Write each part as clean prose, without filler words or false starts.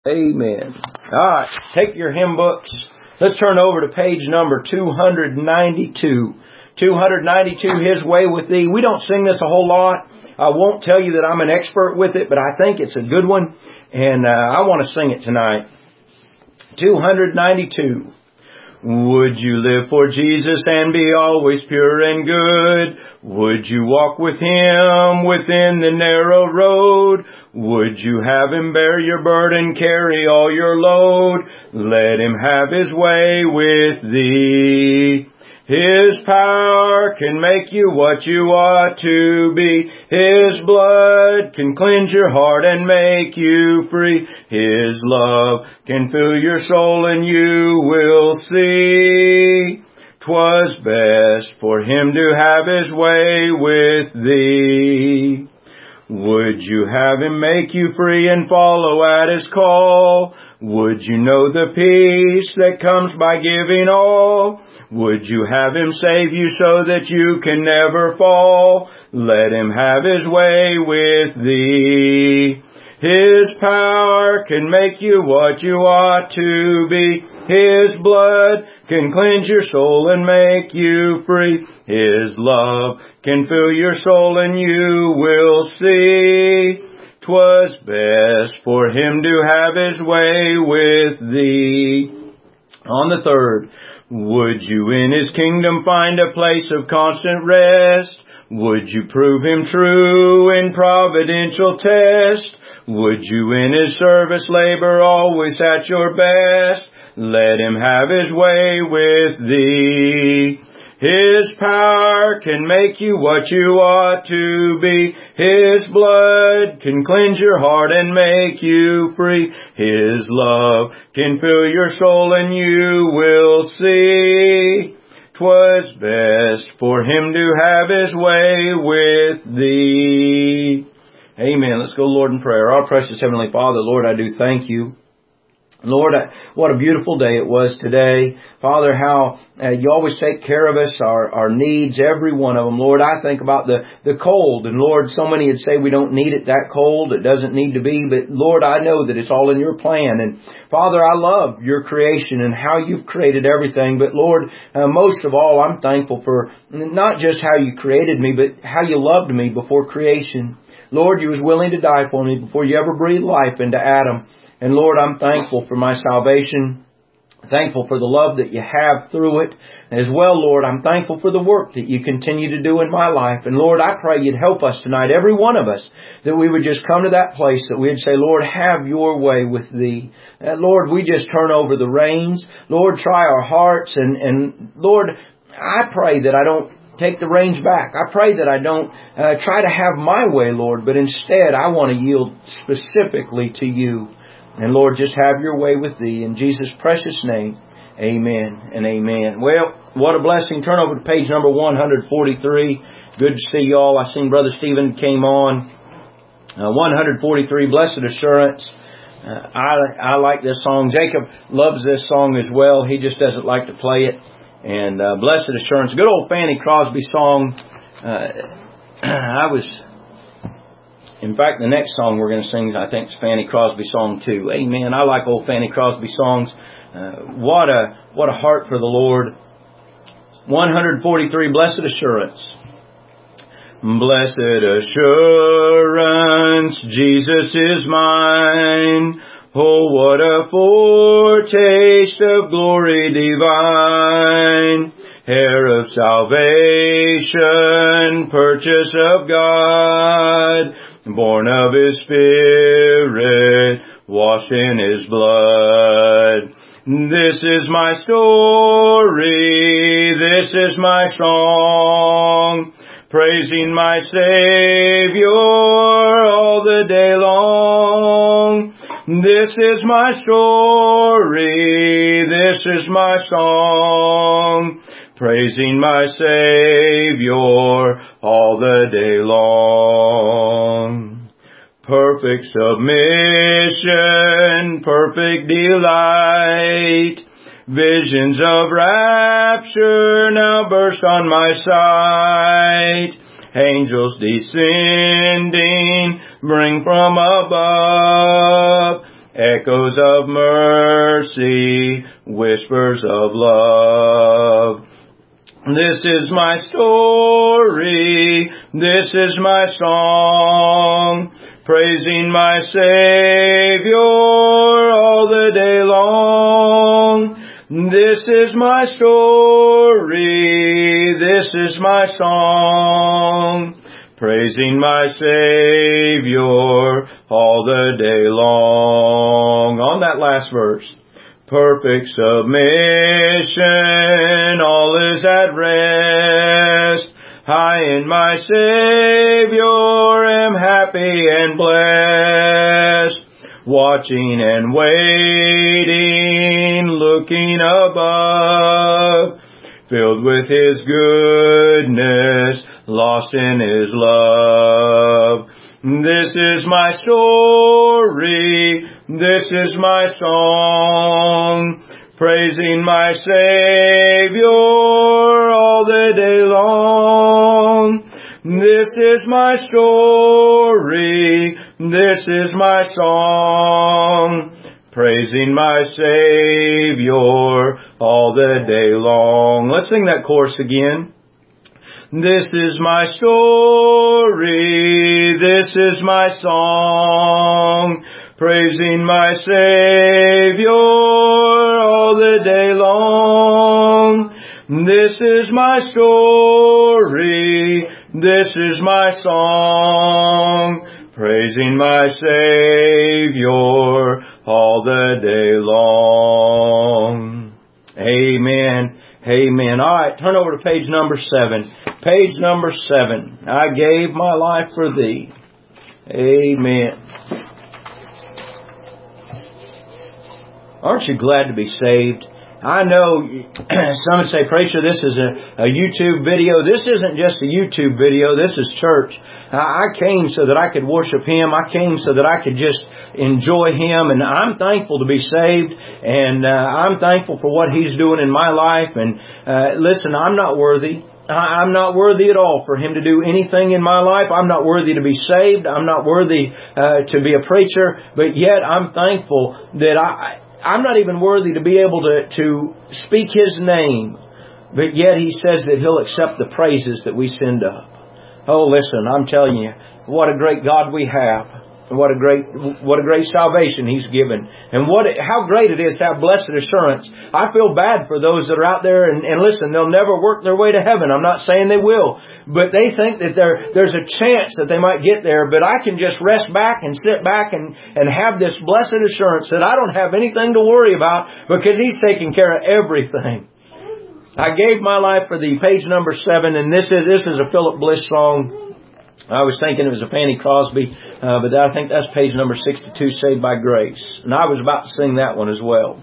Amen. All right, take your hymn books. Let's turn over to page number 292. 292, His Way with Thee. We don't sing this a whole lot. I won't tell you that I'm an expert with it, but I think it's a good one, and I want to sing it tonight. 292. Would you live for Jesus and be always pure and good? Would you walk with Him within the narrow road? Would you have Him bear your burden, carry all your load? Let Him have His way with thee. His power can make you what you ought to be. His blood can cleanse your heart and make you free. His love can fill your soul and you will see. 'Twas best for Him to have His way with thee. Would you have Him make you free and follow at His call? Would you know the peace that comes by giving all? Would you have Him save you so that you can never fall? Let Him have His way with thee. His power can make you what you ought to be. His blood can cleanse your soul and make you free. His love can fill your soul and you will see. 'Twas best for Him to have His way with thee. On the third, would you in His kingdom find a place of constant rest? Would you prove Him true in providential test? Would you in His service labor always at your best? Let Him have His way with thee. His power can make you what you ought to be. His blood can cleanse your heart and make you free. His love can fill your soul and you will see. 'Twas best for Him to have His way with thee. Amen. Let's go, Lord, in prayer. Our precious Heavenly Father, Lord, I do thank you. Lord, what a beautiful day it was today. Father, how you always take care of us, our needs, every one of them. Lord, I think about the cold. And Lord, so many would say we don't need it that cold. It doesn't need to be. But Lord, I know that it's all in your plan. And Father, I love your creation and how you've created everything. But Lord, most of all, I'm thankful for not just how you created me, but how you loved me before creation. Lord, you was willing to die for me before you ever breathed life into Adam. And Lord, I'm thankful for my salvation, thankful for the love that you have through it. As well, Lord, I'm thankful for the work that you continue to do in my life. And Lord, I pray you'd help us tonight, every one of us, that we would just come to that place that we'd say, Lord, have your way with thee. Lord, we just turn over the reins. Lord, try our hearts. And Lord, I pray that I don't take the reins back. I pray that I don't try to have my way, Lord, but instead I want to yield specifically to you. And Lord, just have your way with thee. In Jesus' precious name, amen and amen. Well, what a blessing. Turn over to page number 143. Good to see you all. I seen Brother Stephen came on. 143, Blessed Assurance. I like this song. Jacob loves this song as well. He just doesn't like to play it. And Blessed Assurance. Good old Fanny Crosby song. In fact, the next song we're going to sing, I think, is Fanny Crosby song too. Amen. I like old Fanny Crosby songs. What a heart for the Lord. 143, Blessed Assurance. Blessed assurance, Jesus is mine. Oh, what a foretaste of glory divine. Heir of salvation, purchase of God, born of His Spirit, washed in His blood. This is my story, this is my song, praising my Savior all the day long. This is my story, this is my song, praising my Savior all the day long. Perfect submission, perfect delight, visions of rapture now burst on my sight. Angels descending, bring from above echoes of mercy, whispers of love. This is my story, this is my song, praising my Savior all the day long. This is my story, this is my song, praising my Savior all the day long. On that last verse, perfect submission, all is at rest. I in my Savior am happy and blessed. Watching and waiting, looking above, filled with His goodness, lost in His love. This is my story, this is my song, praising my Savior all the day long. This is my story, this is my song, praising my Savior all the day long. Let's sing that chorus again. This is my story, this is my song, praising my Savior all the day long. This is my story, this is my song, praising my Savior all the day long. Amen. Amen. All right, turn over to page number 7. Page number 7. I gave my life for thee. Amen. Aren't you glad to be saved? I know some would say, preacher, this is a YouTube video. This isn't just a YouTube video. This is church. I came so that I could worship Him. I came so that I could just enjoy Him. And I'm thankful to be saved. And I'm thankful for what He's doing in my life. And listen, I'm not worthy. I'm not worthy at all for Him to do anything in my life. I'm not worthy to be saved. I'm not worthy to be a preacher. But yet I'm thankful that I'm not even worthy to be able to speak His name. But yet He says that He'll accept the praises that we send up. Oh, listen, I'm telling you, what a great God we have. What a great salvation He's given. And how great it is to have blessed assurance. I feel bad for those that are out there and listen, they'll never work their way to heaven. I'm not saying they will. But they think that there's a chance that they might get there. But I can just rest back and sit back and have this blessed assurance that I don't have anything to worry about because He's taking care of everything. I gave my life for thee, page number 7, and this is a Philip Bliss song. I was thinking it was a Fanny Crosby, but I think that's page number 62, Saved by Grace. And I was about to sing that one as well.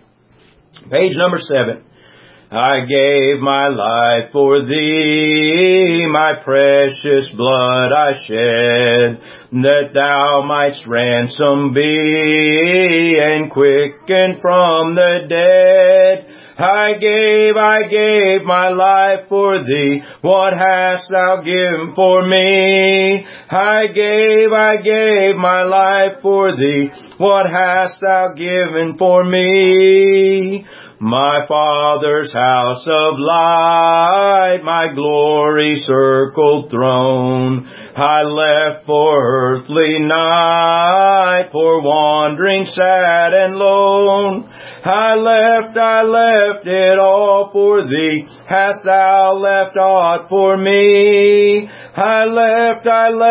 Page number 7. I gave my life for thee, my precious blood I shed, that thou mightst ransom be and quicken from the dead. I gave my life for thee. What hast thou given for me? I gave my life for thee. What hast thou given for me? My Father's house of light, my glory circled throne, I left for earthly night, for wandering sad and lone. I left it all for thee. Hast thou left aught for me? I left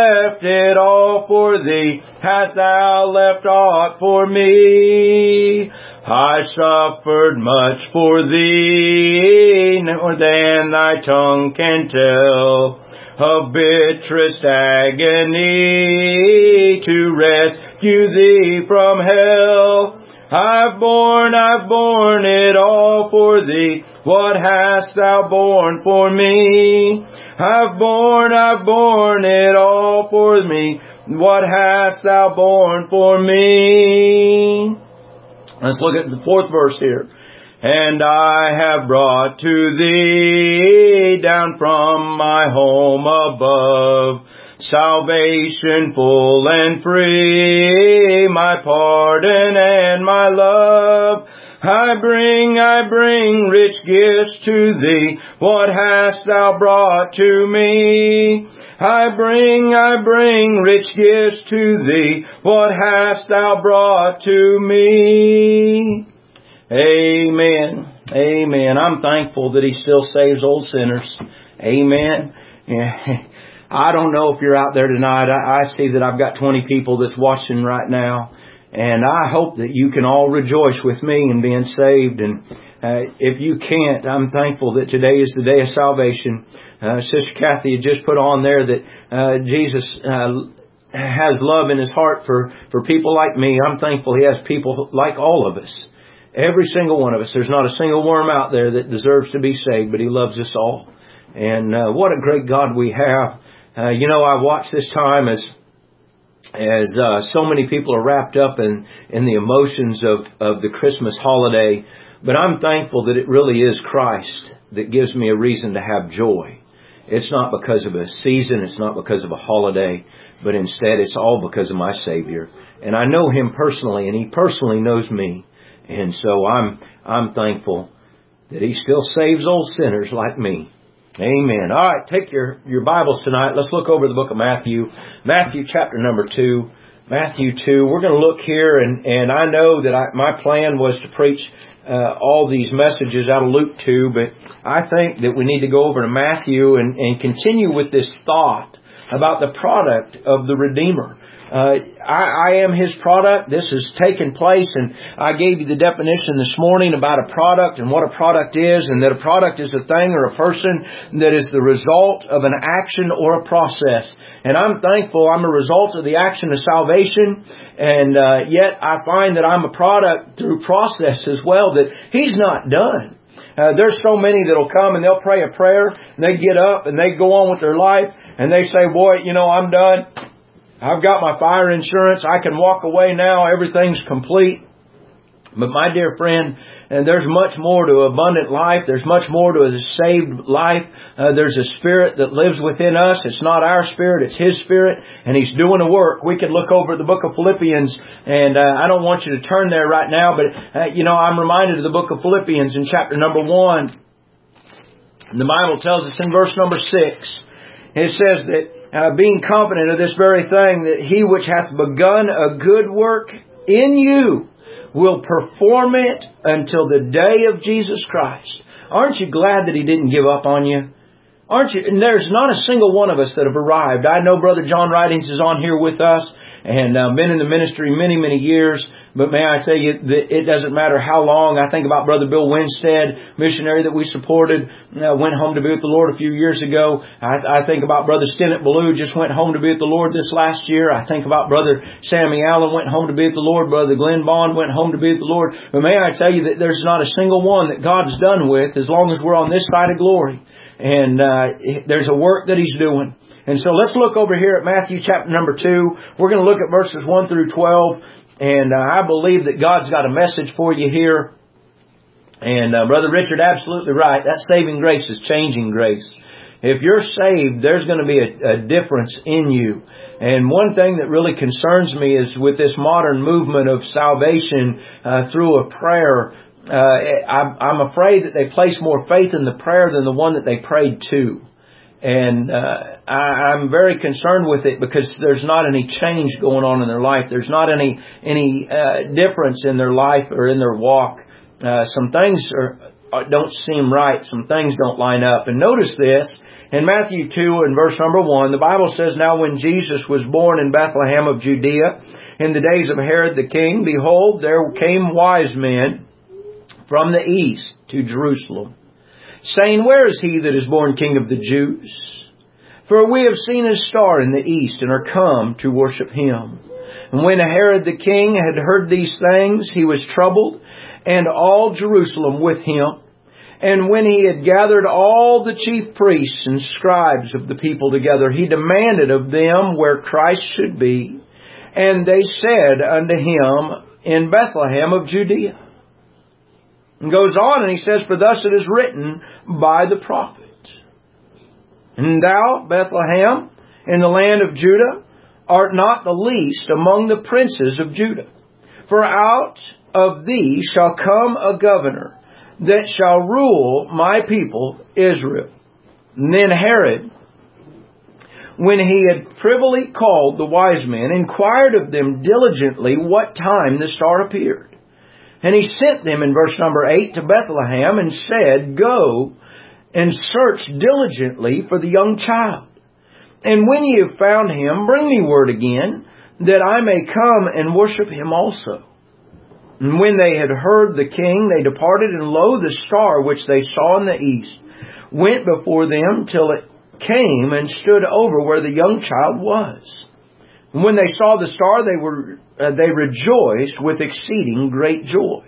it all for thee. Hast thou left aught for me? I suffered much for thee, more than thy tongue can tell, of bitterest agony to rescue thee from hell. I've borne it all for thee. What hast thou borne for me? I've borne it all for me. What hast thou borne for me? Let's look at the 4th verse here. and I have brought to Thee down from my home above salvation full and free, my pardon and my love. I bring rich gifts to Thee. What hast Thou brought to me? I bring rich gifts to Thee. What hast Thou brought to me? Amen. Amen. I'm thankful that He still saves old sinners. Amen. Yeah. I don't know if you're out there tonight. I see that I've got 20 people that's watching right now. And I hope that you can all rejoice with me in being saved. And if you can't, I'm thankful that today is the day of salvation. Sister Kathy had just put on there that Jesus has love in His heart for people like me. I'm thankful He has people like all of us. Every single one of us. There's not a single worm out there that deserves to be saved, but He loves us all. And what a great God we have. I watch this time as so many people are wrapped up in the emotions of the Christmas holiday. But I'm thankful that it really is Christ that gives me a reason to have joy. It's not because of a season. It's not because of a holiday. But instead, it's all because of my Savior. And I know Him personally, and He personally knows me. And so I'm thankful that He still saves old sinners like me. Amen. All right, take your Bibles tonight. Let's look over the book of Matthew. Matthew chapter number 2. Matthew 2. We're going to look here, and I know that my plan was to preach all these messages out of Luke 2, but I think that we need to go over to Matthew and continue with this thought about the product of the Redeemer. I am His product. This has taken place, and I gave you the definition this morning about a product and what a product is, and that a product is a thing or a person that is the result of an action or a process. And I'm thankful I'm a result of the action of salvation, and yet I find that I'm a product through process as well, that He's not done. There's so many that'll come and they'll pray a prayer, and they get up and they go on with their life, and they say, boy, I'm done. I've got my fire insurance. I can walk away now. Everything's complete. But my dear friend, and there's much more to abundant life. There's much more to a saved life. There's a Spirit that lives within us. It's not our spirit. It's His Spirit. And He's doing the work. We could look over at the book of Philippians. And I don't want you to turn there right now. But, I'm reminded of the book of Philippians in chapter number 1. And the Bible tells us in verse number 6. It says that being confident of this very thing, that He which hath begun a good work in you will perform it until the day of Jesus Christ. Aren't you glad that He didn't give up on you? Aren't you? And there's not a single one of us that have arrived. I know Brother John Ridings is on here with us, and been in the ministry many, many years. But may I tell you that it doesn't matter how long. I think about Brother Bill Winstead, missionary that we supported, went home to be with the Lord a few years ago. I think about Brother Stennett Ballou, just went home to be with the Lord this last year. I think about Brother Sammy Allen, went home to be with the Lord. Brother Glenn Bond went home to be with the Lord. But may I tell you that there's not a single one that God's done with as long as we're on this side of glory. And there's a work that He's doing. And so let's look over here at Matthew chapter number 2. We're going to look at verses 1 through 12. And I believe that God's got a message for you here. And Brother Richard, absolutely right. That saving grace is changing grace. If you're saved, there's going to be a difference in you. And one thing that really concerns me is with this modern movement of salvation through a prayer, I'm afraid that they place more faith in the prayer than the one that they prayed to. And I'm very concerned with it because there's not any change going on in their life. There's not any difference in their life or in their walk. Some things don't seem right. Some things don't line up. And notice this. In Matthew 2 and verse number 1, the Bible says, Now when Jesus was born in Bethlehem of Judea, in the days of Herod the king, behold, there came wise men from the east to Jerusalem, saying, Where is he that is born King of the Jews? For we have seen his star in the east, and are come to worship him. And when Herod the king had heard these things, he was troubled, and all Jerusalem with him. And when he had gathered all the chief priests and scribes of the people together, he demanded of them where Christ should be. And they said unto him, In Bethlehem of Judea. And goes on and he says, for thus it is written by the prophet. And thou, Bethlehem, in the land of Judah, art not the least among the princes of Judah. For out of thee shall come a governor that shall rule my people Israel. And then Herod, when he had privily called the wise men, inquired of them diligently what time the star appeared. And he sent them in verse number 8 to Bethlehem and said, go and search diligently for the young child. And when ye have found him, bring me word again, that I may come and worship him also. And when they had heard the king, they departed, and lo, the star which they saw in the east went before them till it came and stood over where the young child was. And when they saw the star, they rejoiced with exceeding great joy.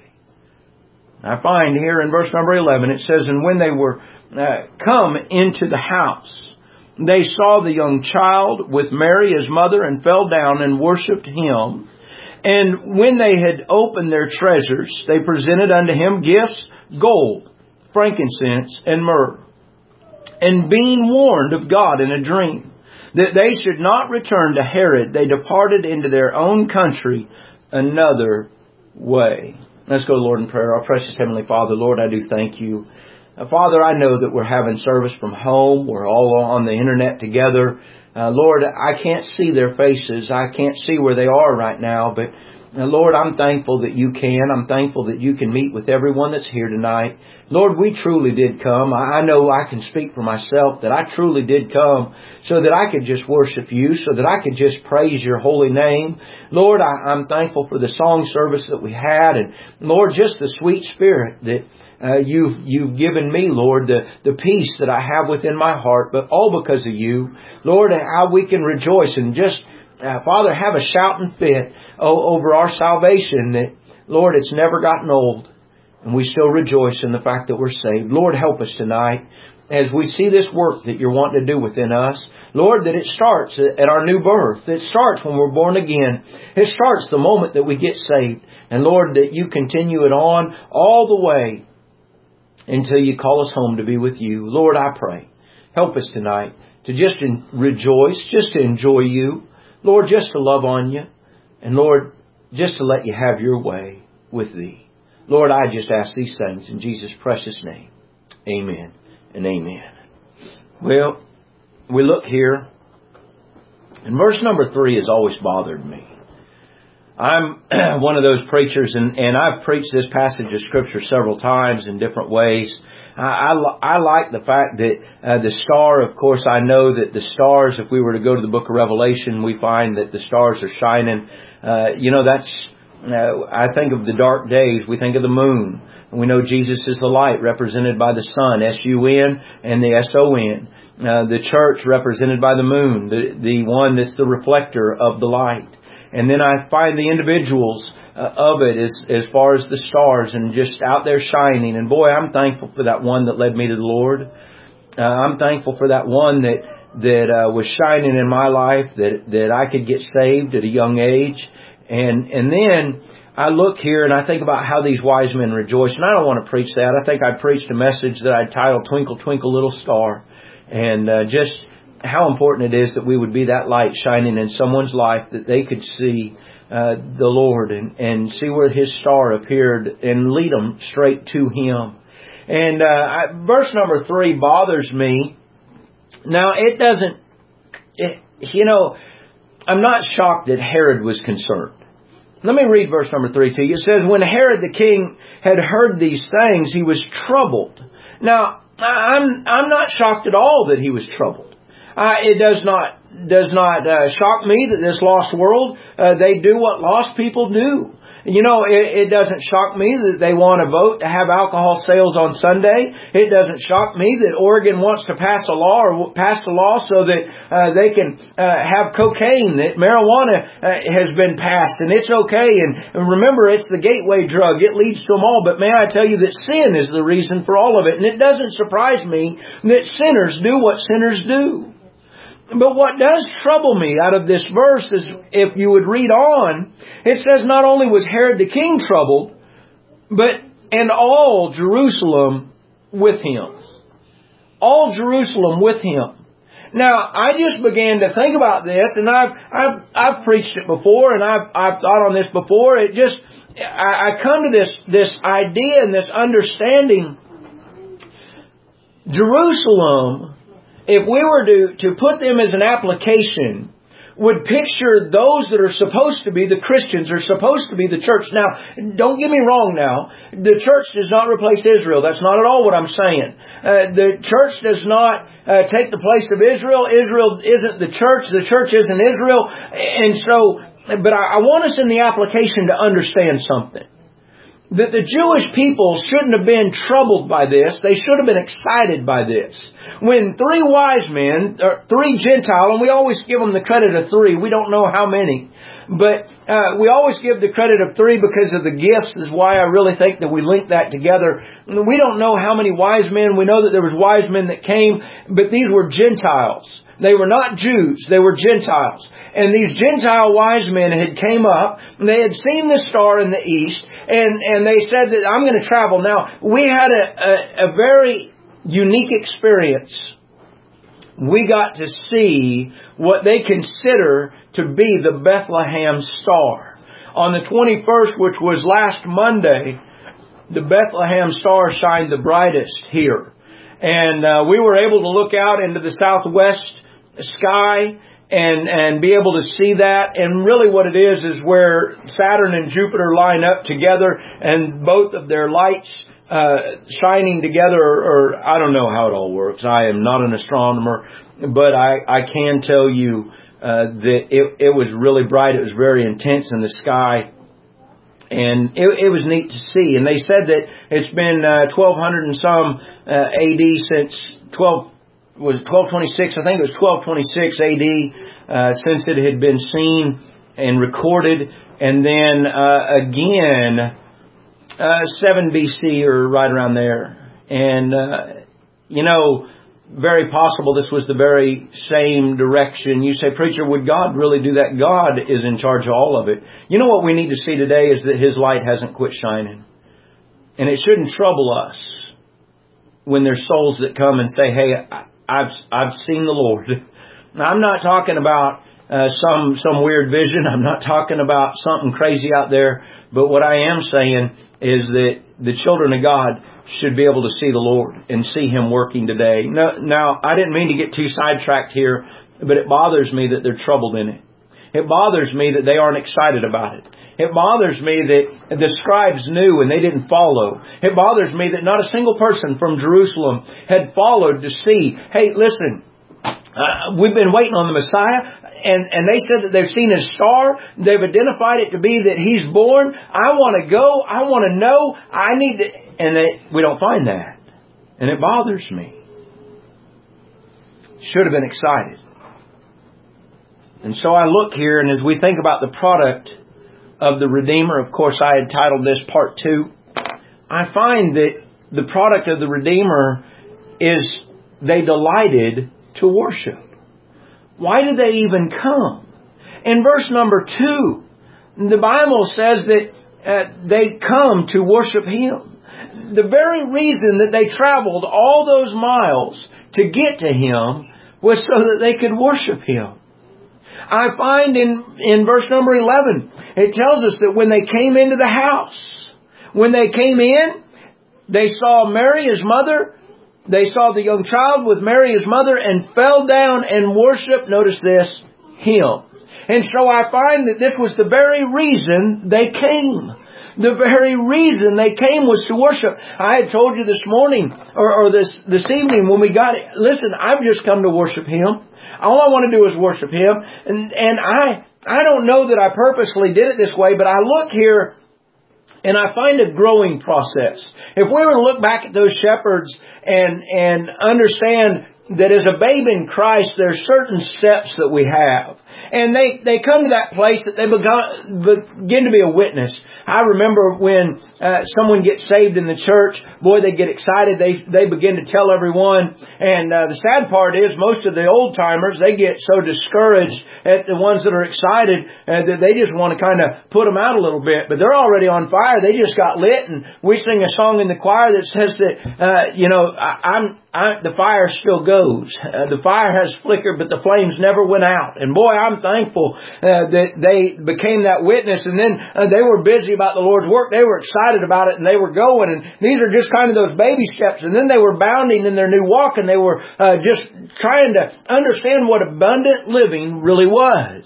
I find here in verse number 11, it says, and when they were come into the house, they saw the young child with Mary his mother, and fell down and worshipped him. And when they had opened their treasures, they presented unto him gifts, gold, frankincense, and myrrh. And being warned of God in a dream that they should not return to Herod, they departed into their own country another way. Let's go, Lord, in prayer. Our precious Heavenly Father, Lord, I do thank you. Father, I know that we're having service from home. We're all on the internet together. Lord, I can't see their faces. I can't see where they are right now. But Lord, I'm thankful that you can. I'm thankful that you can meet with everyone that's here tonight. Lord, we truly did come. I know I can speak for myself that I truly did come so that I could just worship you, so that I could just praise your holy name. Lord, I'm thankful for the song service that we had. And Lord, just the sweet spirit that you've given me, Lord, the peace that I have within my heart, but all because of you. Lord, how we can rejoice and just, Father, have a shouting fit over our salvation that, Lord, it's never gotten old. And we still rejoice in the fact that we're saved. Lord, help us tonight as we see this work that you're wanting to do within us. Lord, that it starts at our new birth. It starts when we're born again. It starts the moment that we get saved. And Lord, that you continue it on all the way until you call us home to be with you. Lord, I pray, help us tonight to just rejoice, just to enjoy you. Lord, just to love on you. And Lord, just to let you have your way with thee. Lord, I just ask these things in Jesus' precious name. Amen and amen. Well, we look here, and verse number 3 has always bothered me. I'm one of those preachers, and I've preached this passage of Scripture several times in different ways. I like the fact that the star, of course, I know that the stars, if we were to go to the book of Revelation, we find that the stars are shining. I think of the dark days. We think of the moon. We know Jesus is the light, represented by the sun, S-U-N, and the S-O-N. The church, represented by the moon, the one that's the reflector of the light. And then I find the individuals of it as far as the stars and just out there shining. And boy, I'm thankful for that one that led me to the Lord. I'm thankful for that one that was shining in my life, that I could get saved at a young age. And then I look here and I think about how these wise men rejoice. And I don't want to preach that. I think I preached a message that I titled Twinkle, Twinkle, Little Star. And just how important it is that we would be that light shining in someone's life, that they could see the Lord and see where His star appeared and lead them straight to Him. And verse number 3 bothers me. Now, I'm not shocked that Herod was concerned. Let me read verse number 3 to you. It says, when Herod the king had heard these things, he was troubled. Now, I'm not shocked at all that he was troubled. It does not shock me that this lost world, they do what lost people do. You know, it doesn't shock me that they want to vote to have alcohol sales on Sunday. It doesn't shock me that Oregon wants to pass a law so that they can have cocaine, that marijuana has been passed and it's okay. And remember, it's the gateway drug. It leads to them all. But may I tell you that sin is the reason for all of it. And it doesn't surprise me that sinners do what sinners do. But what does trouble me out of this verse is, if you would read on, it says not only was Herod the king troubled, but and all Jerusalem with him. All Jerusalem with him. Now, I just began to think about this, and I've preached it before, and I've thought on this before. I come to this idea and this understanding. Jerusalem, if we were to put them as an application, would picture those that are supposed to be the Christians, are supposed to be the church. Now, don't get me wrong now. The church does not replace Israel. That's not at all what I'm saying. The church does not take the place of Israel. Israel isn't the church. The church isn't Israel. And so, but I want us in the application to understand something. That the Jewish people shouldn't have been troubled by this. They should have been excited by this. When 3 wise men, or 3 Gentile, and we always give them the credit of 3. We don't know how many. But we always give the credit of 3 because of the gifts is why I really think that we link that together. We don't know how many wise men. We know that there was wise men that came, but these were Gentiles. They were not Jews. They were Gentiles. And these Gentile wise men had came up. And they had seen the star in the east. And they said that I'm going to travel. Now, we had a very unique experience. We got to see what they consider to be the Bethlehem star. On the 21st, which was last Monday, the Bethlehem star shined the brightest here. And we were able to look out into the southwest sky and be able to see that. And really what it is where Saturn and Jupiter line up together and both of their lights shining together, or I don't know how it all works. I am not an astronomer, but I can tell you that it was really bright. It was very intense in the sky. And it was neat to see. And they said that it's been 1200 and some AD since 1226. I think it was 1226 AD since it had been seen and recorded. And then again 7 BC or right around there. And very possible this was the very same direction. You say, preacher, would God really do that? God is in charge of all of it. You know what we need to see today is that His light hasn't quit shining. And it shouldn't trouble us when there's souls that come and say, hey, I've seen the Lord. Now, I'm not talking about some weird vision. I'm not talking about something crazy out there. But what I am saying is that the children of God should be able to see the Lord and see Him working today. Now, I didn't mean to get too sidetracked here, but it bothers me that they're troubled in it. It bothers me that they aren't excited about it. It bothers me that the scribes knew and they didn't follow. It bothers me that not a single person from Jerusalem had followed to see, hey, listen, we've been waiting on the Messiah, and they said that they've seen His star. They've identified it to be that He's born. I want to go. I want to know. I need to. And we don't find that. And it bothers me. Should have been excited. And so I look here, and as we think about the product of the Redeemer, of course I had titled this Part 2. I find that the product of the Redeemer is they delighted to worship. Why did they even come? In verse number 2, the Bible says that they come to worship Him. The very reason that they traveled all those miles to get to Him was so that they could worship Him. I find in verse number 11, it tells us that when they came into the house, when they came in, they saw Mary, His mother. They saw the young child with Mary, His mother, and fell down and worshiped, notice this, Him. And so I find that this was the very reason they came. The very reason they came was to worship. I had told you this morning, or this evening when we got it, listen, I've just come to worship Him. All I want to do is worship Him. And I don't know that I purposely did it this way, but I look here and I find a growing process. If we were to look back at those shepherds and understand that as a babe in Christ, there's certain steps that we have. And they come to that place that they begin to be a witness. I remember when someone gets saved in the church, boy, they get excited. They begin to tell everyone. And the sad part is most of the old timers, they get so discouraged at the ones that are excited that they just want to kind of put them out a little bit. But they're already on fire. They just got lit. And we sing a song in the choir that says that, the fire still goes. The fire has flickered, but the flames never went out. And boy, I'm thankful that they became that witness. And then they were busy about the Lord's work. They were excited about it, and they were going. And these are just kind of those baby steps. And then they were bounding in their new walk, and they were just trying to understand what abundant living really was.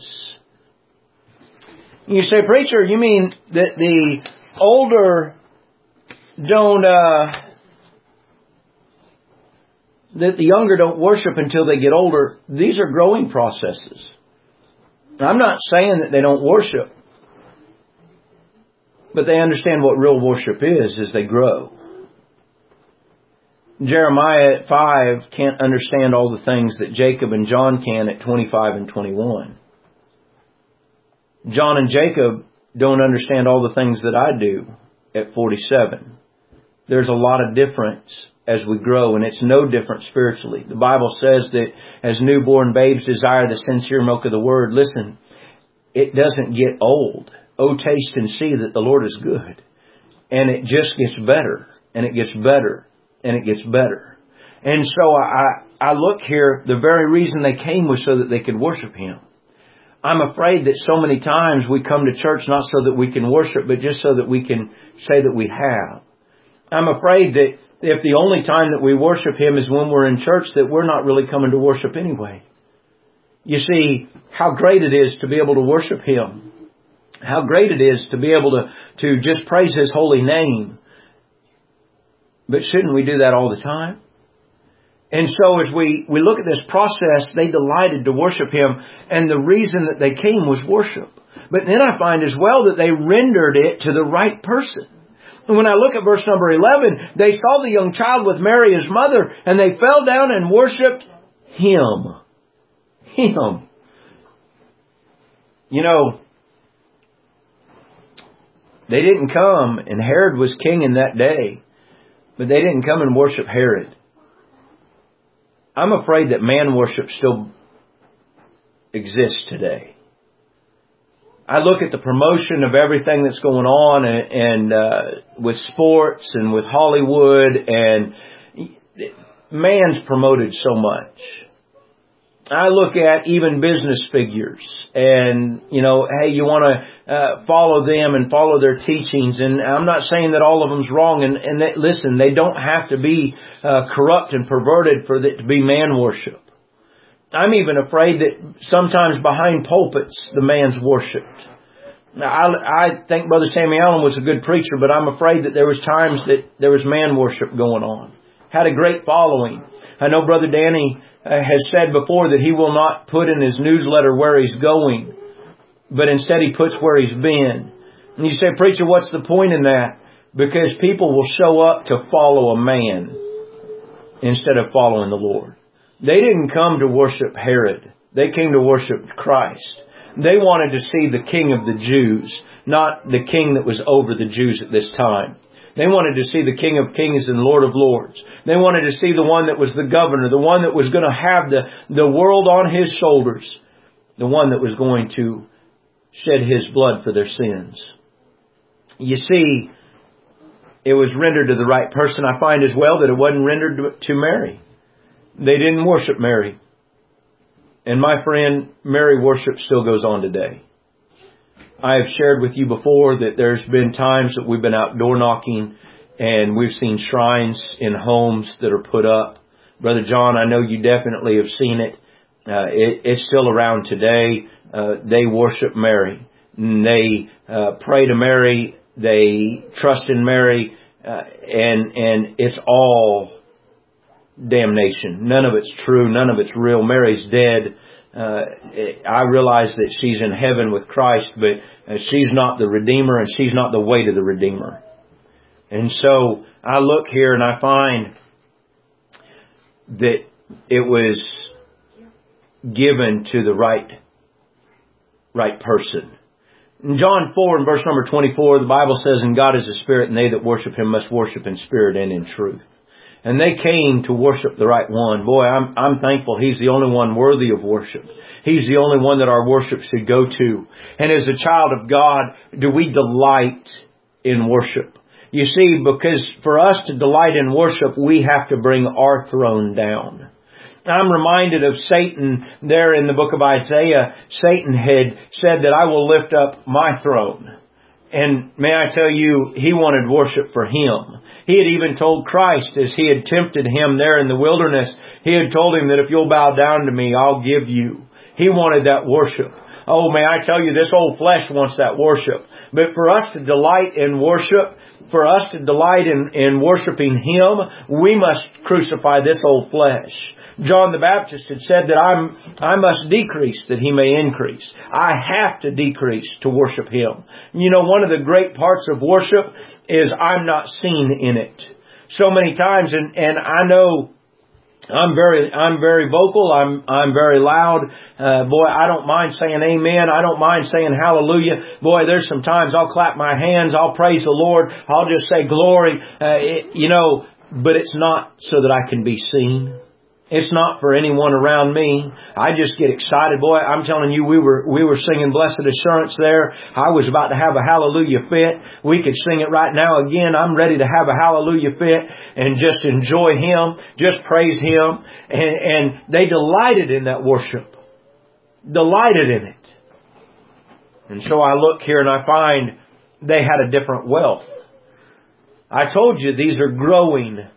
You say, preacher, you mean that the older don't... that the younger don't worship until they get older. These are growing processes. I'm not saying that they don't worship, but they understand what real worship is as they grow. Jeremiah at 5 can't understand all the things that Jacob and John can at 25 and 21. John and Jacob don't understand all the things that I do at 47. There's a lot of difference as we grow, and it's no different spiritually. The Bible says that as newborn babes desire the sincere milk of the Word, listen, it doesn't get old. Oh, taste and see that the Lord is good. And it just gets better, and it gets better, and it gets better. And so I look here, the very reason they came was so that they could worship Him. I'm afraid that so many times we come to church not so that we can worship, but just so that we can say that we have. I'm afraid that if the only time that we worship Him is when we're in church, that we're not really coming to worship anyway. You see how great it is to be able to worship Him. How great it is to be able to just praise His holy name. But shouldn't we do that all the time? And so as we look at this process, they delighted to worship Him. And the reason that they came was worship. But then I find as well that they rendered it to the right person. And when I look at verse number 11, they saw the young child with Mary his mother, and they fell down and worshipped Him. Him. You know, they didn't come, and Herod was king in that day, but they didn't come and worship Herod. I'm afraid that man worship still exists today. I look at the promotion of everything that's going on and with sports and with Hollywood, and man's promoted so much. I look at even business figures and, hey, you want to follow them and follow their teachings. And I'm not saying that all of them's wrong. And that, listen, they don't have to be corrupt and perverted for it to be man worship. I'm even afraid that sometimes behind pulpits, the man's worshipped. Now, I think Brother Sammy Allen was a good preacher, but I'm afraid that there was times that there was man worship going on. Had a great following. I know Brother Danny has said before that he will not put in his newsletter where he's going, but instead he puts where he's been. And you say, preacher, what's the point in that? Because people will show up to follow a man instead of following the Lord. They didn't come to worship Herod. They came to worship Christ. They wanted to see the King of the Jews, not the king that was over the Jews at this time. They wanted to see the King of Kings and Lord of Lords. They wanted to see the one that was the governor, the one that was going to have the world on His shoulders, the one that was going to shed His blood for their sins. You see, it was rendered to the right person. I find as well that it wasn't rendered to Mary. They didn't worship Mary. And my friend, Mary worship still goes on today. I have shared with you before that there's been times that we've been out door knocking and we've seen shrines in homes that are put up. Brother John, I know you definitely have seen it. It's still around today. They worship Mary. They pray to Mary. They trust in Mary. And it's all damnation. None of it's true. None of it's real. Mary's dead. I realize that she's in heaven with Christ, but she's not the Redeemer and she's not the way to the Redeemer. And so I look here and I find that it was given to the right person. In John 4 and verse number 24, the Bible says, "And God is a spirit, and they that worship Him must worship in spirit and in truth." And they came to worship the right one. Boy, I'm thankful He's the only one worthy of worship. He's the only one that our worship should go to. And as a child of God, do we delight in worship? You see, because for us to delight in worship, we have to bring our throne down. I'm reminded of Satan there in the book of Isaiah. Satan had said that I will lift up my throne. And may I tell you, he wanted worship for him. He had even told Christ as he had tempted him there in the wilderness, he had told him that if you'll bow down to me, I'll give you. He wanted that worship. Oh, may I tell you, this old flesh wants that worship. But for us to delight in worship, for us to delight in worshiping Him, we must crucify this old flesh. John the Baptist had said that I must decrease that He may increase. I have to decrease to worship Him. You know, one of the great parts of worship is I'm not seen in it. So many times, and I know I'm very vocal. I'm very loud. Boy, I don't mind saying amen. I don't mind saying hallelujah. Boy, there's some times I'll clap my hands. I'll praise the Lord. I'll just say glory. But it's not so that I can be seen. It's not for anyone around me. I just get excited. Boy, I'm telling you, we were singing Blessed Assurance there. I was about to have a hallelujah fit. We could sing it right now again. I'm ready to have a hallelujah fit and just enjoy Him, just praise Him. And they delighted in that worship. Delighted in it. And so I look here and I find they had a different wealth. I told you these are growing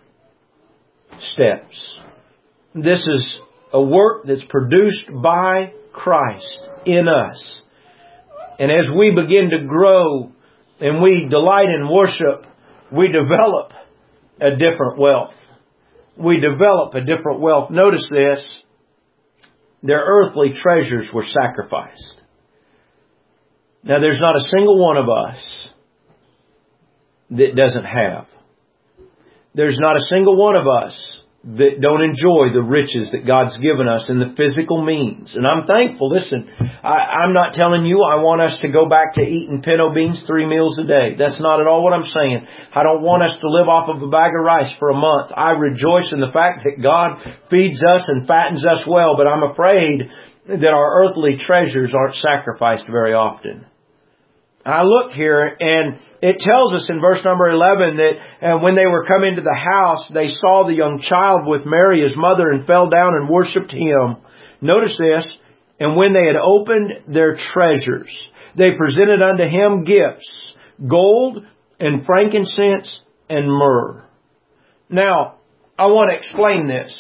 steps. This is a work that's produced by Christ in us. And as we begin to grow and we delight in worship, we develop a different wealth. We develop a different wealth. Notice this. Their earthly treasures were sacrificed. Now there's not a single one of us that doesn't have. There's not a single one of us that don't enjoy the riches that God's given us in the physical means. And I'm thankful. Listen, I'm not telling you I want us to go back to eating pinto beans 3 meals a day. That's not at all what I'm saying. I don't want us to live off of a bag of rice for a month. I rejoice in the fact that God feeds us and fattens us well, but I'm afraid that our earthly treasures aren't sacrificed very often. I look here and it tells us in verse number 11 that when they were come into the house, they saw the young child with Mary, His mother, and fell down and worshipped Him. Notice this. And when they had opened their treasures, they presented unto Him gifts, gold and frankincense and myrrh. Now, I want to explain this.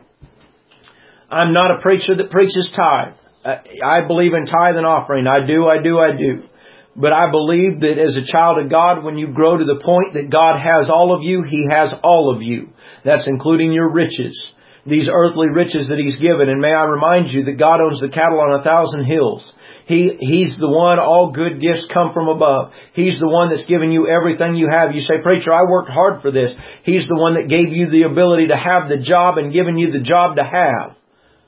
I'm not a preacher that preaches tithe. I believe in tithe and offering. I do. But I believe that as a child of God, when you grow to the point that God has all of you, He has all of you. That's including your riches. These earthly riches that He's given. And may I remind you that God owns the cattle on 1,000 hills. He's the one, all good gifts come from above. He's the one that's given you everything you have. You say, preacher, I worked hard for this. He's the one that gave you the ability to have the job and given you the job to have.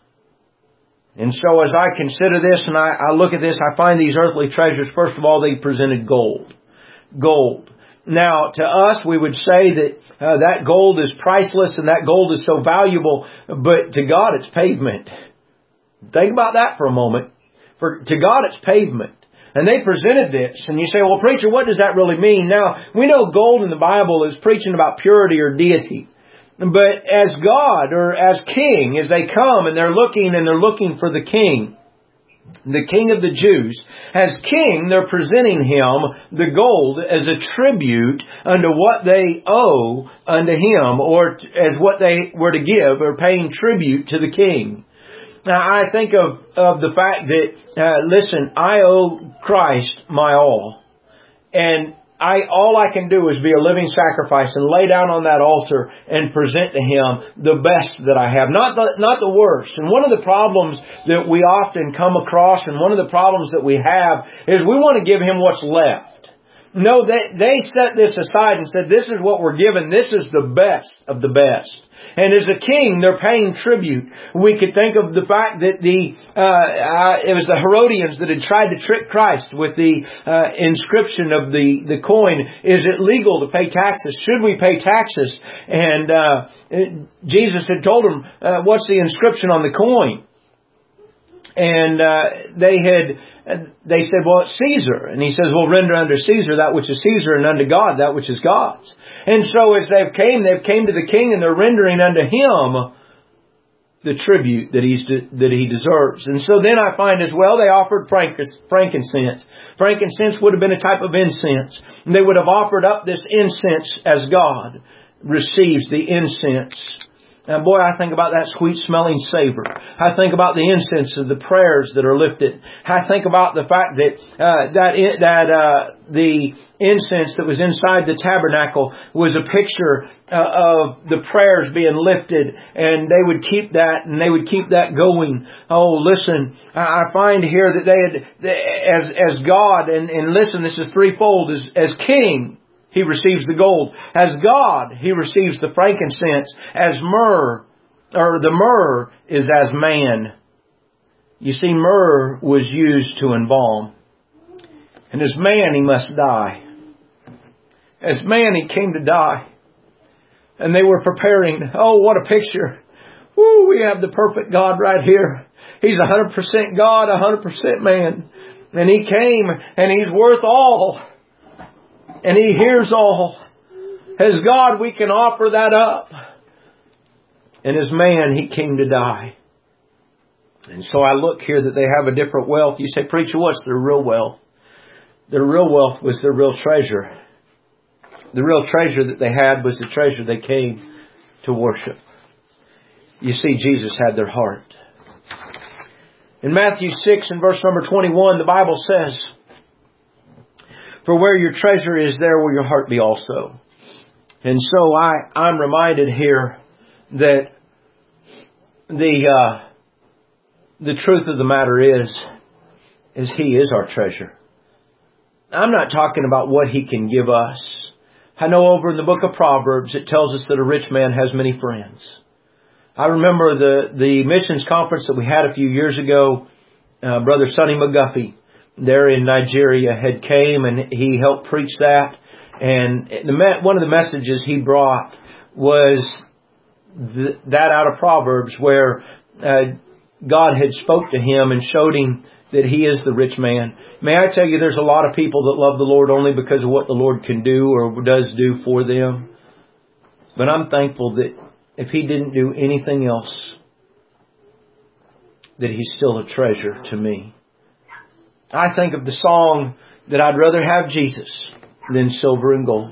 And so as I consider this and I look at this, I find these earthly treasures. First of all, they presented gold. Gold. Now, to us, we would say that that gold is priceless and that gold is so valuable, but to God, it's pavement. Think about that for a moment. To God, it's pavement. And they presented this, and you say, well, preacher, what does that really mean? Now, we know gold in the Bible is preaching about purity or deity. But as God or as King, as they come and they're looking for the King of the Jews, as King, they're presenting Him the gold as a tribute unto what they owe unto Him, or as what they were to give, or paying tribute to the King. Now, I think of the fact that, listen, I owe Christ my all. And all I can do is be a living sacrifice and lay down on that altar and present to Him the best that I have, not the worst. And one of the problems that we often come across, and one of the problems that we have, is we want to give Him what's left. No, they set this aside and said, this is what we're given. This is the best of the best. And as a king, they're paying tribute. We could think of the fact that it was the Herodians that had tried to trick Christ with the inscription of the coin. Is it legal to pay taxes? Should we pay taxes? And Jesus had told them, what's the inscription on the coin? And they said, well, it's Caesar. And he says, well, render unto Caesar that which is Caesar, and unto God that which is God's. And so as they've came to the king, and they're rendering unto him the tribute that he deserves. And so then I find as well, they offered frankincense. Frankincense would have been a type of incense. And they would have offered up this incense as God receives the incense. And boy, I think about that sweet smelling savor. I think about the incense of the prayers that are lifted. I think about the fact that the incense that was inside the tabernacle was a picture of the prayers being lifted, and they would keep that, and they would keep that going. Oh, listen, I find here that they had, as God, and listen, this is threefold, as King, He receives the gold. As God, He receives the frankincense. As myrrh, or the myrrh is as man. You see, myrrh was used to embalm. And as man, He must die. As man, He came to die. And they were preparing. Oh, what a picture. Woo, we have the perfect God right here. He's 100% God, 100% man. And He came, and He's worth all. And He hears all. As God, we can offer that up. And as man, He came to die. And so I look here that they have a different wealth. You say, preacher, what's their real wealth? Their real wealth was their real treasure. The real treasure that they had was the treasure they came to worship. You see, Jesus had their heart. In Matthew 6 and verse number 21, the Bible says, for where your treasure is, there will your heart be also. And so I'm reminded here that the truth of the matter is He is our treasure. I'm not talking about what He can give us. I know over in the book of Proverbs, it tells us that a rich man has many friends. I remember the missions conference that we had a few years ago. Brother Sonny McGuffey, there in Nigeria, had came and he helped preach that. And one of the messages he brought was that out of Proverbs, where God had spoke to him and showed him that he is the rich man. May I tell you, there's a lot of people that love the Lord only because of what the Lord can do or does do for them. But I'm thankful that if He didn't do anything else, that He's still a treasure to me. I think of the song that I'd rather have Jesus than silver and gold.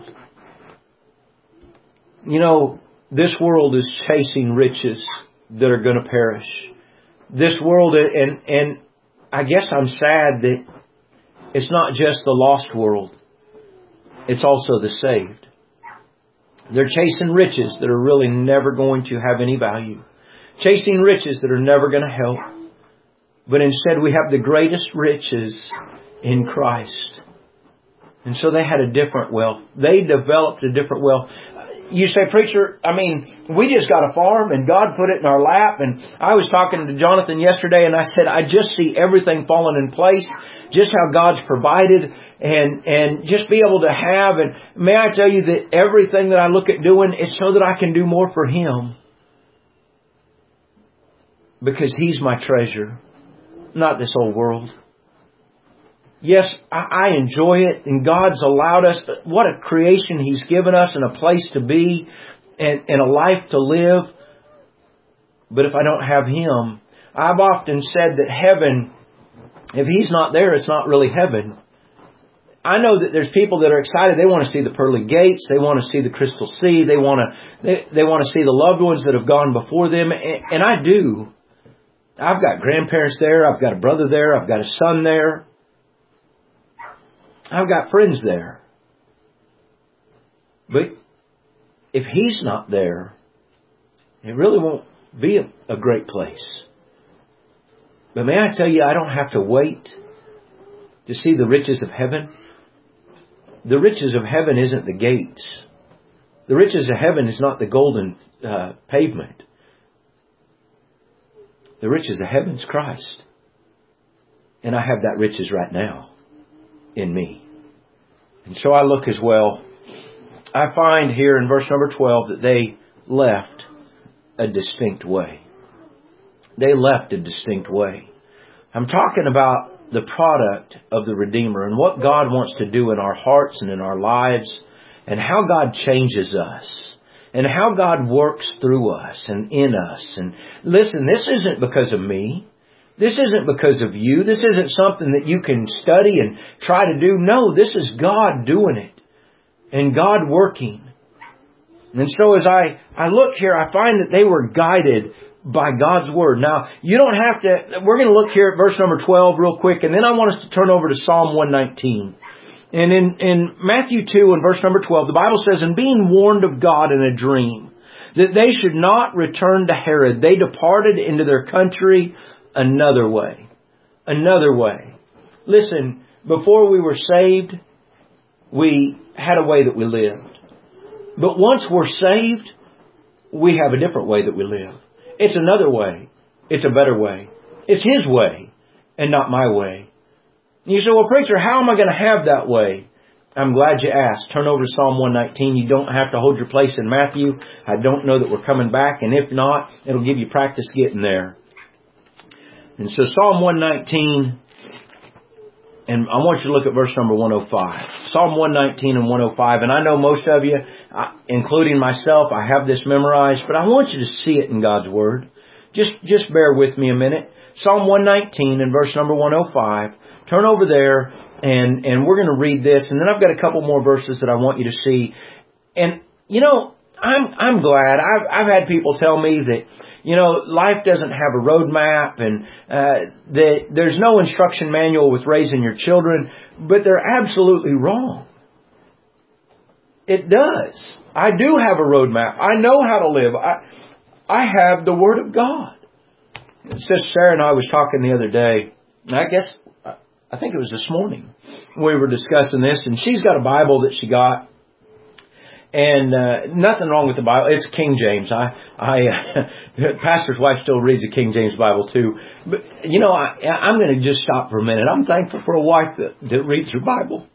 You know, this world is chasing riches that are going to perish. This world, and I guess I'm sad that it's not just the lost world. It's also the saved. They're chasing riches that are really never going to have any value. Chasing riches that are never going to help. But instead we have the greatest riches in Christ. And so they had a different wealth. They developed a different wealth. You say, preacher, we just got a farm and God put it in our lap. And I was talking to Jonathan yesterday and I said, I just see everything falling in place. Just how God's provided and just be able to have. And may I tell you that everything that I look at doing is so that I can do more for Him. Because He's my treasure. Not this old world. Yes, I enjoy it, and God's allowed us. What a creation He's given us, and a place to be, and a life to live. But if I don't have Him, I've often said that heaven, if He's not there, it's not really heaven. I know that there's people that are excited. They want to see the pearly gates. They want to see the crystal sea. They want to see the loved ones that have gone before them, and I do. I've got grandparents there. I've got a brother there. I've got a son there. I've got friends there. But if He's not there, it really won't be a great place. But may I tell you, I don't have to wait to see the riches of heaven. the riches of heaven isn't the gates. The riches of heaven is not the golden pavement. The riches of heaven is Christ. And I have that riches right now in me. And so I look as well. I find here in verse number 12 that they left a distinct way. They left a distinct way. I'm talking about the product of the Redeemer and what God wants to do in our hearts and in our lives, and how God changes us, and how God works through us and in us. And listen, this isn't because of me. This isn't because of you. This isn't something that you can study and try to do. No, this is God doing it and God working. And so as I look here, I find that they were guided by God's Word. Now, you don't have to, we're going to look here at verse number 12 real quick, and then I want us to turn over to Psalm 119. And in Matthew 2 and verse number 12, the Bible says, "And being warned of God in a dream, that they should not return to Herod, they departed into their country another way." Another way. Listen, before we were saved, we had a way that we lived. But once we're saved, we have a different way that we live. It's another way. It's a better way. It's His way and not my way. And you say, "Well, preacher, how am I going to have that way?" I'm glad you asked. Turn over to Psalm 119. You don't have to hold your place in Matthew. I don't know that we're coming back. And if not, it'll give you practice getting there. And so Psalm 119, and I want you to look at verse number 105. Psalm 119 and 105. And I know most of you, including myself, I have this memorized, but I want you to see it in God's Word. Just bear with me a minute. Psalm 119 and verse number 105. Turn over there and we're going to read this. And then I've got a couple more verses that I want you to see. And, you know, I'm glad. I've had people tell me that, you know, life doesn't have a roadmap and that there's no instruction manual with raising your children, but they're absolutely wrong. It does. I do have a roadmap. I know how to live. I have the Word of God. Sister Sarah and I was talking the other day, and I think it was this morning, we were discussing this, and she's got a Bible that she got. And nothing wrong with the Bible. It's King James. Pastor's wife still reads the King James Bible too. But, you know, I'm going to just stop for a minute. I'm thankful for a wife that reads her Bible.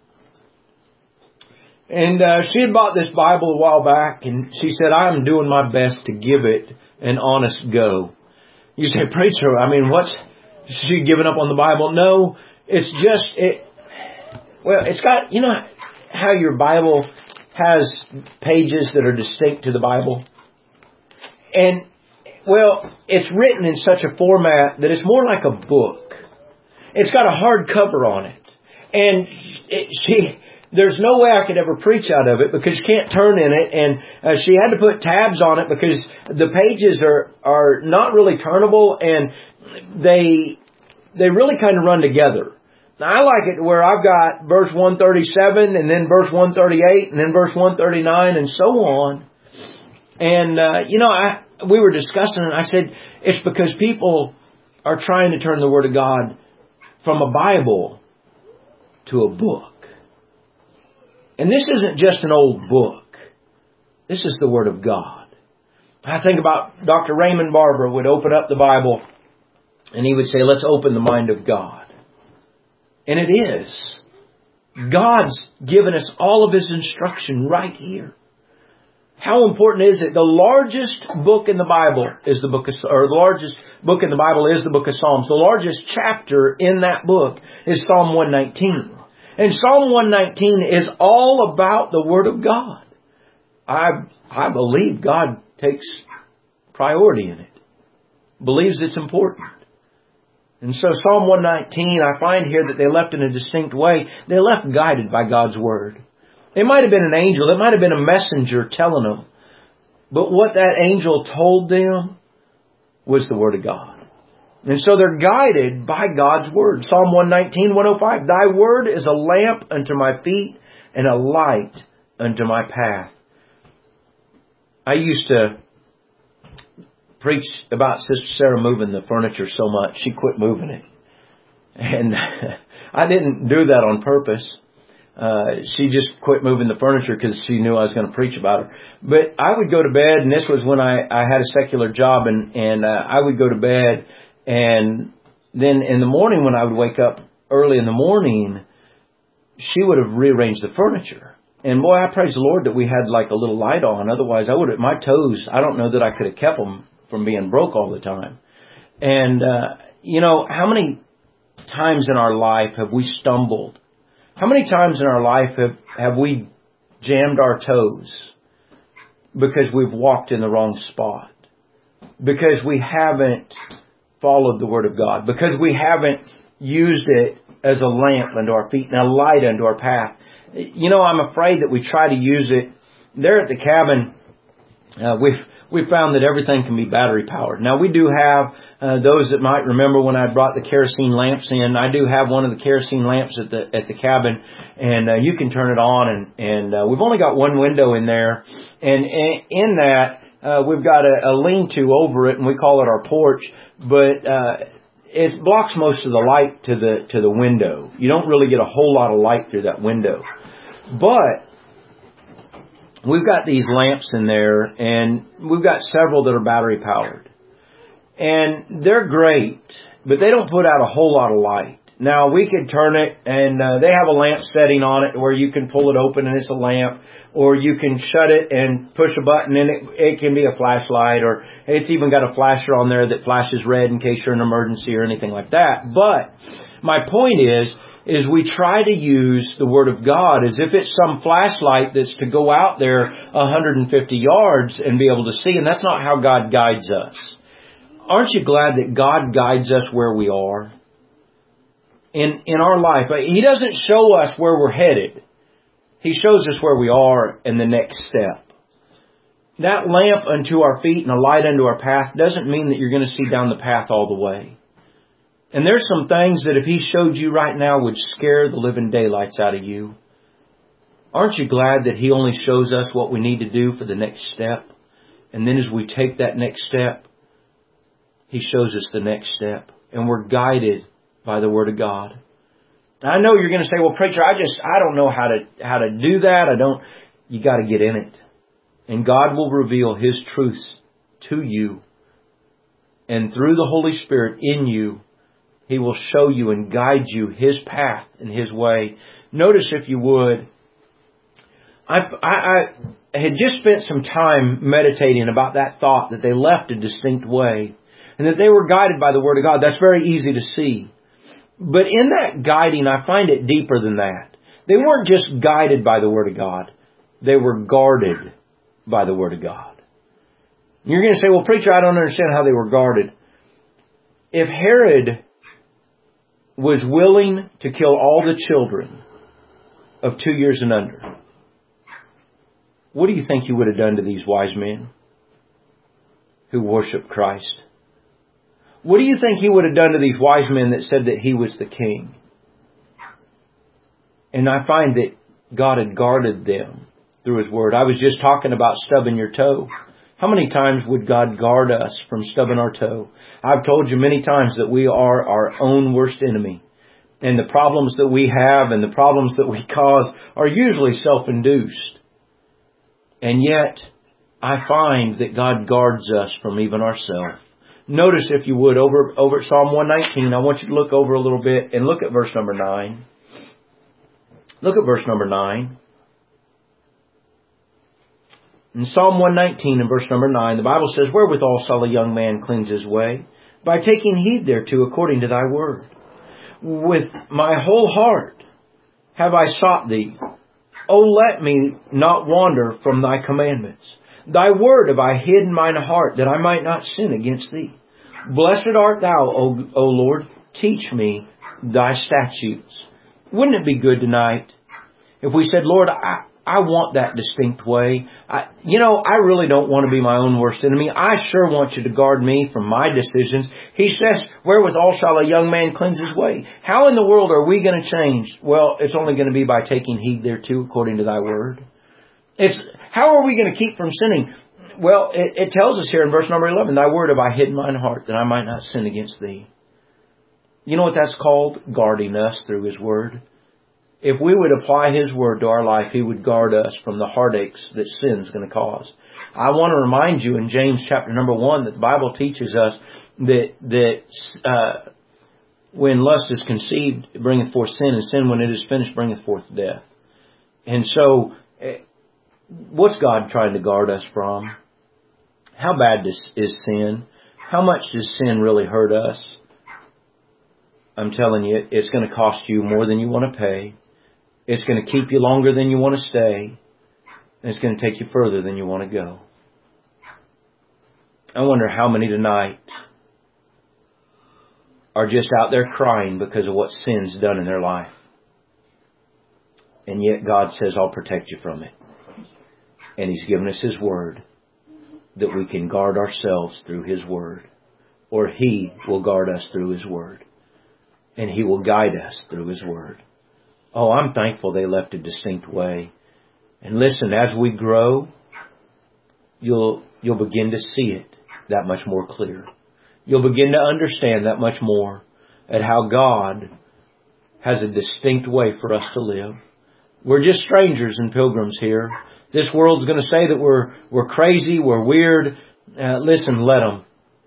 And she had bought this Bible a while back, and she said, "I'm doing my best to give it an honest go." You say, "Preacher, I mean, what's she giving up on the Bible?" No, it's just, it's got, you know how your Bible has pages that are distinct to the Bible? And, well, it's written in such a format that it's more like a book. It's got a hard cover on it. And there's no way I could ever preach out of it because you can't turn in it. And she had to put tabs on it because the pages are not really turnable, and they really kind of run together. Now, I like it where I've got verse 137 and then verse 138 and then verse 139 and so on. And, you know, we were discussing it. I said, it's because people are trying to turn the Word of God from a Bible to a book. And this isn't just an old book. This is the Word of God. I think about Dr. Raymond Barber would open up the Bible and he would say, "Let's open the mind of God." And it is. God's given us all of His instruction right here. How important is it? The largest book in the Bible is the book of Psalms. The largest chapter in that book is Psalm 119. And Psalm 119 is all about the Word of God. I believe God takes priority in it. Believes it's important. And so Psalm 119, I find here that they left in a distinct way. They left guided by God's Word. It might have been an angel. It might have been a messenger telling them. But what that angel told them was the Word of God. And so they're guided by God's Word. Psalm 119, 105. "Thy Word is a lamp unto my feet and a light unto my path." I used to preach about Sister Sarah moving the furniture so much, she quit moving it. And I didn't do that on purpose. She just quit moving the furniture because she knew I was going to preach about her. But I would go to bed, and this was when I had a secular job, and I would go to bed, and then in the morning when I would wake up early in the morning, she would have rearranged the furniture. And boy, I praise the Lord that we had like a little light on. Otherwise, my toes, I don't know that I could have kept them from being broke all the time. And, how many times in our life have we stumbled? How many times in our life have we jammed our toes because we've walked in the wrong spot? Because we haven't followed the Word of God? Because we haven't used it as a lamp unto our feet and a light unto our path? I'm afraid that we try to use it. There at the cabin, we've found that everything can be battery powered. Now we do have those that might remember when I brought the kerosene lamps in. I do have one of the kerosene lamps at the cabin, and you can turn it on. And we've only got one window in there, and in that we've got a lean-to over it, and we call it our porch. But it blocks most of the light to the window. You don't really get a whole lot of light through that window. But we've got these lamps in there, and we've got several that are battery powered. And they're great, but they don't put out a whole lot of light. Now, we could turn it, and they have a lamp setting on it where you can pull it open and it's a lamp, or you can shut it and push a button and it can be a flashlight, or it's even got a flasher on there that flashes red in case you're in an emergency or anything like that. But my point is we try to use the Word of God as if it's some flashlight that's to go out there 150 yards and be able to see, and that's not how God guides us. Aren't you glad that God guides us where we are? In our life, He doesn't show us where we're headed. He shows us where we are in the next step. That lamp unto our feet and a light unto our path doesn't mean that you're going to see down the path all the way. And there's some things that if He showed you right now would scare the living daylights out of you. Aren't you glad that He only shows us what we need to do for the next step? And then as we take that next step, He shows us the next step. And we're guided by the Word of God. I know you're going to say, well, preacher, I don't know how to do that. You got to get in it. And God will reveal His truths to you. And through the Holy Spirit in you, He will show you and guide you His path and His way. Notice, if you would, I had just spent some time meditating about that thought that they left a distinct way and that they were guided by the Word of God. That's very easy to see. But in that guiding, I find it deeper than that. They weren't just guided by the Word of God. They were guarded by the Word of God. You're going to say, well, preacher, I don't understand how they were guarded. If Herod was willing to kill all the children of 2 years and under, what do you think he would have done to these wise men who worshiped Christ? What do you think he would have done to these wise men that said that he was the king? And I find that God had guarded them through His Word. I was just talking about stubbing your toe. How many times would God guard us from stubbing our toe? I've told you many times that we are our own worst enemy. And the problems that we have and the problems that we cause are usually self-induced. And yet, I find that God guards us from even ourselves. Notice, if you would, over at Psalm 119, I want you to look over a little bit and look at verse number 9. Look at verse number 9. In Psalm 119 and verse number 9, the Bible says, "Wherewithal shall a young man cleanse his way? By taking heed thereto according to thy word. With my whole heart have I sought thee. O let me not wander from thy commandments. Thy word have I hid in mine heart, that I might not sin against thee. Blessed art thou, O Lord. Teach me thy statutes." Wouldn't it be good tonight if we said, Lord, I want that distinct way. I really don't want to be my own worst enemy. I sure want you to guard me from my decisions. He says, "Wherewithal shall a young man cleanse his way?" How in the world are we going to change? Well, it's only going to be by taking heed thereto according to thy word. How are we going to keep from sinning? Well, it tells us here in verse number 11, "Thy word have I hid in mine heart, that I might not sin against thee." You know what that's called? Guarding us through His Word. if we would apply His Word to our life, He would guard us from the heartaches that sin's going to cause. I want to remind you in James chapter number 1 that the Bible teaches us that when lust is conceived, it bringeth forth sin, and sin, when it is finished, bringeth forth death. And so, what's God trying to guard us from? How bad is sin? How much does sin really hurt us? I'm telling you, it's going to cost you more than you want to pay. It's going to keep you longer than you want to stay. And it's going to take you further than you want to go. I wonder how many tonight are just out there crying because of what sin's done in their life. And yet God says, I'll protect you from it. And He's given us His Word that we can guard ourselves through His Word. Or He will guard us through His Word. And He will guide us through His Word. Oh, I'm thankful they left a distinct way. And listen, as we grow, you'll begin to see it that much more clear. You'll begin to understand that much more at how God has a distinct way for us to live. We're just strangers and pilgrims here. This world's going to say that we're crazy, we're weird. Listen, let them.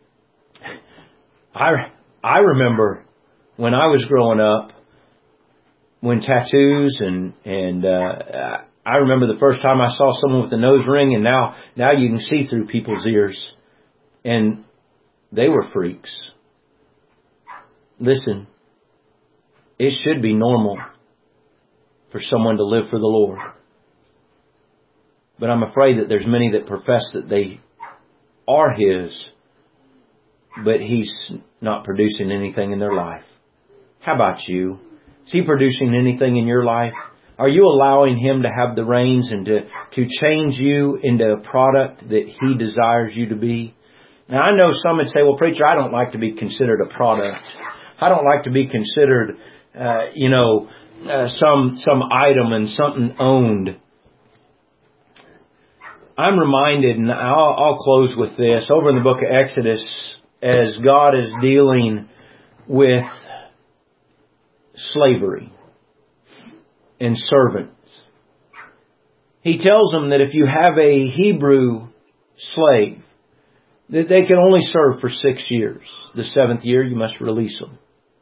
I remember when I was growing up, when tattoos and I remember the first time I saw someone with a nose ring, and now you can see through people's ears. And they were freaks. Listen, it should be normal for someone to live for the Lord. But I'm afraid that there's many that profess that they are His, but He's not producing anything in their life. How about you? Is He producing anything in your life? Are you allowing Him to have the reins and to change you into a product that He desires you to be? Now, I know some would say, well, preacher, I don't like to be considered a product. I don't like to be considered, some item and something owned. I'm reminded, and I'll close with this, over in the book of Exodus, as God is dealing with slavery and servants. He tells them that if you have a Hebrew slave, that they can only serve for 6 years. The 7th year, you must release them.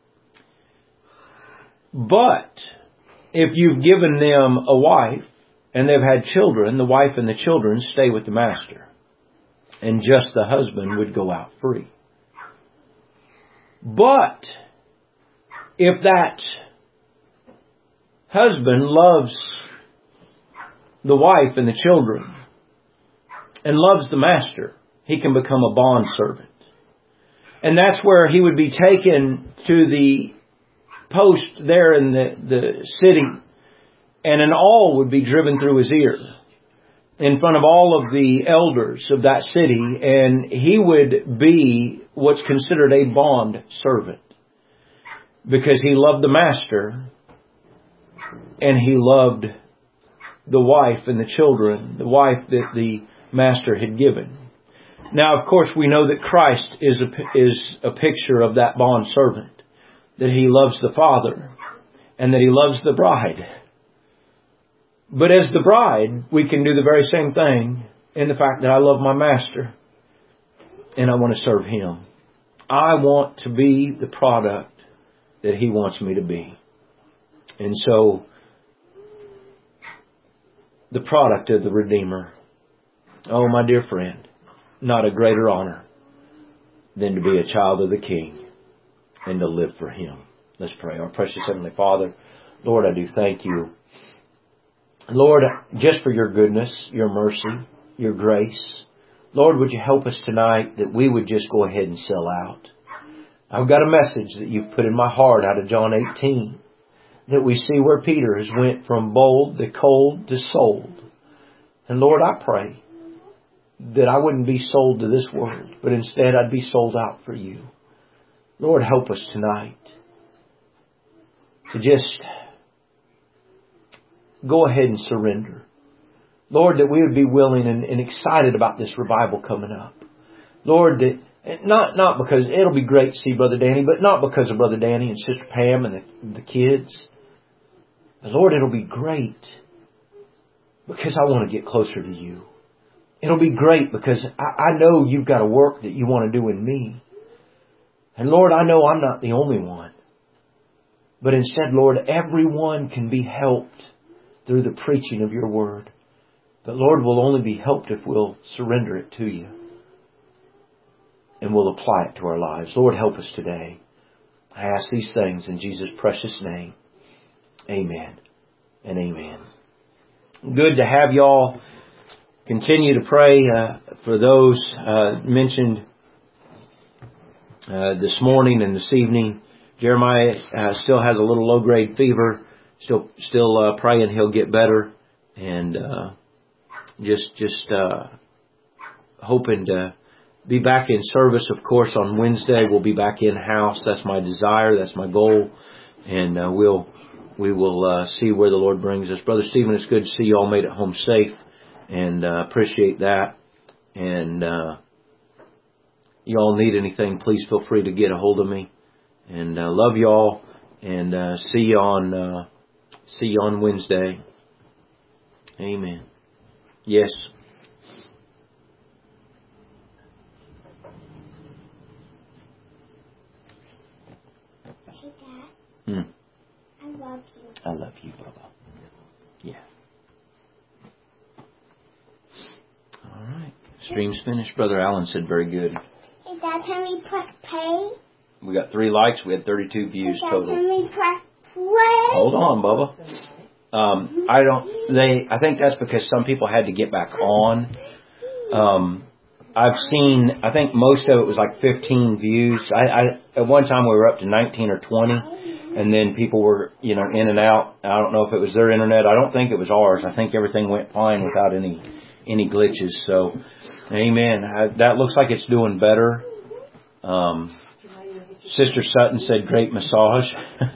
But if you've given them a wife and they've had children, the wife and the children stay with the master. And just the husband would go out free. But if that husband loves the wife and the children and loves the master, he can become a bond servant. And that's where he would be taken to the post there in the city, and an awl would be driven through his ear in front of all of the elders of that city, and he would be what's considered a bond servant because he loved the master and he loved the wife and the children, the wife that the master had given. Now, of course, we know that Christ is a picture of that bond servant, that He loves the Father and that He loves the bride. But as the bride, we can do the very same thing in the fact that I love my master and I want to serve Him. I want to be the product that He wants me to be. And so, the product of the Redeemer. Oh, my dear friend, not a greater honor than to be a child of the King and to live for Him. Let's pray. Our precious Heavenly Father, Lord, I do thank You, Lord, just for Your goodness, Your mercy, Your grace. Lord, would You help us tonight that we would just go ahead and sell out. I've got a message that You've put in my heart out of John 18, that we see where Peter has went from bold to cold to sold. And Lord, I pray that I wouldn't be sold to this world, but instead I'd be sold out for You. Lord, help us tonight to just go ahead and surrender. Lord, that we would be willing and excited about this revival coming up. Lord, that not because it'll be great to see Brother Danny, but not because of Brother Danny and Sister Pam and the kids. But Lord, it'll be great because I want to get closer to You. It'll be great because I know You've got a work that You want to do in me. And Lord, I know I'm not the only one. But instead, Lord, everyone can be helped through the preaching of Your Word. But Lord, we'll only be helped if we'll surrender it to You. And we'll apply it to our lives. Lord, help us today. I ask these things in Jesus' precious name. Amen and amen. Good to have y'all continue to pray for those mentioned this morning and this evening. Jeremiah still has a little low-grade fever. Still praying he'll get better, and just hoping to be back in service. Of course, on Wednesday we'll be back in house. That's my desire. That's my goal, and we will see where the Lord brings us. Brother Stephen, it's good to see you all made it home safe, and appreciate that. And you all need anything, please feel free to get a hold of me. And love you all, and see you on Wednesday. Amen. Yes. Hey, Dad. I love you. I love you, Bubba. Yeah. All right. Stream's finished. Brother Allen said very good. Hey, Dad, can we press play? We got 3 likes. We had 32 views Hey, Dad, total. can we press play? Hold on, Bubba. I think that's because some people had to get back on. I've seen, I think most of it was like 15 views. At one time we were up to 19 or 20, and then people were, in and out. I don't know if it was their internet. I don't think it was ours. I think everything went fine without any glitches. So, amen. That looks like it's doing better. Sister Sutton said great massage.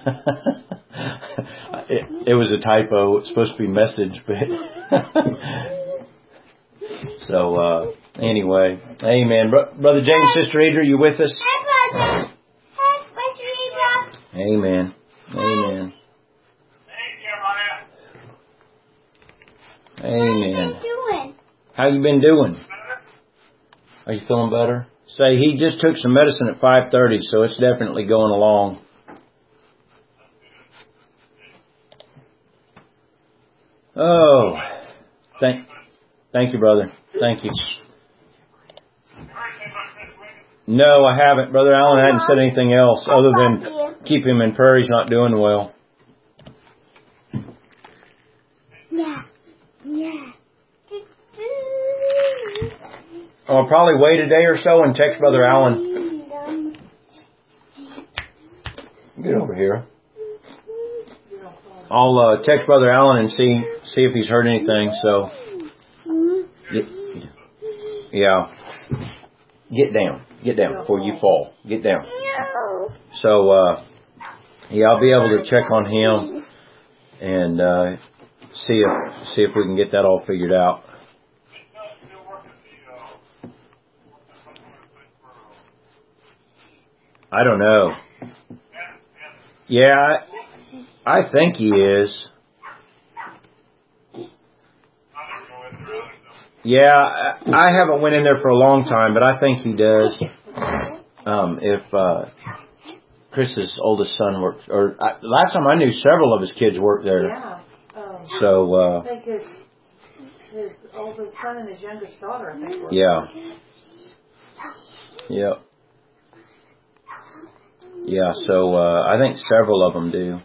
It was a typo. It's supposed to be message, but so anyway, amen. Brother James, Sister Adria, you with us? Hey, brother. Hey, Pastor Ebra. Amen. Amen. Amen. How you doing? How you been doing? Are you feeling better? Say he just took some medicine at 5:30, so it's definitely going along. Oh, thank you, brother. Thank you. No, I haven't. Brother Allen hadn't said anything else other than keep him in prayer. He's not doing well. Yeah. I'll probably wait a day or so and text Brother Allen. Get over here. I'll text Brother Allen and see if he's heard anything. So, yeah, get down before you fall. Get down. So, yeah, I'll be able to check on him and see if we can get that all figured out. I don't know. Yeah, I think he is. Yeah, I haven't went in there for a long time, but I think he does. If Chris's oldest son works, or last time I knew several of his kids worked there. Yeah. So I think his oldest son and his youngest daughter, I think. Yeah. Yep. Yeah, so I think several of them do.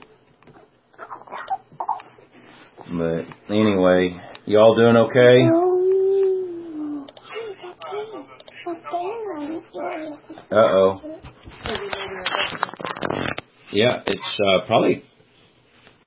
But anyway, y'all doing okay? Uh-oh. Yeah, it's probably